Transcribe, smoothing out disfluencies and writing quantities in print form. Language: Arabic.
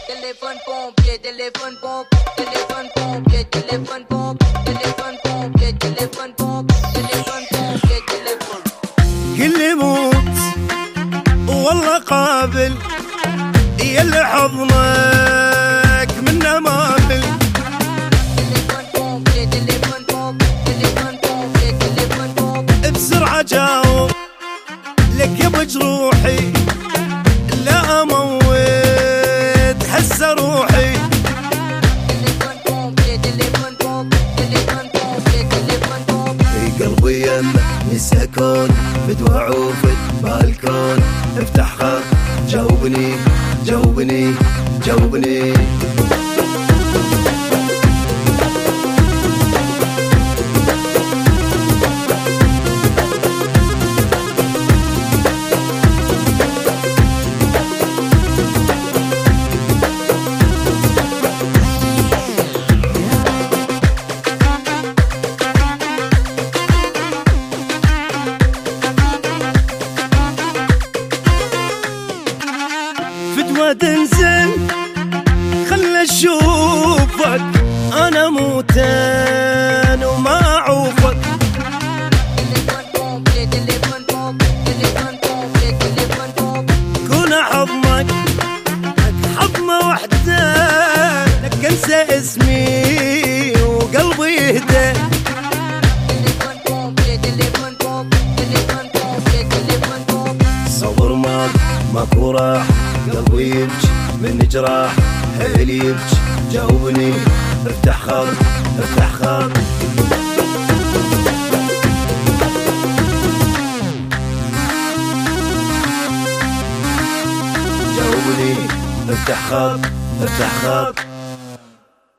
téléphone pompier, téléphone pompier, téléphone pompier, téléphone pompier, téléphone pompier, téléphone pompier, téléphone pompier, téléphone. كل موت والله قابل يلي حضنك منه مابل. téléphone pompier, téléphone pompier, téléphone pompier, téléphone pompier. بسرعة جاوب لك يا بجروحي لا اموت حس روحي. téléphone pompier, téléphone pompier, téléphone pompier, téléphone pompier. في قلبي يمه يسكن فدوى عوفك بالكون. افتح خط جاوبني جاوبني جاوبني. فدوى تنزل خلى اشوفك انا موتان وما اعوفك. téléphone pompier, téléphone pompier, téléphone pompier, téléphone pompier. كون حضنك حضنة وحدة لك انسى اسمي وقلبي يهدى. téléphone pompier, téléphone pompier, téléphone pompier, téléphone pompier. صبر ماكو راح قلبي يبكي من جراح حيل يبكي. جاوبني افتح خط افتح خط. جاوبني افتح خط افتح خط.